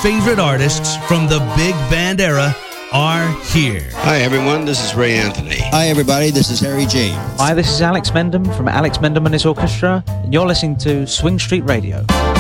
favorite artists from the big band era are here. Hi, everyone. This is Ray Anthony. Hi, everybody. This is Harry James. Hi, this is Alex Mendham from Alex Mendham and his Orchestra, and you're listening to Swing Street Radio.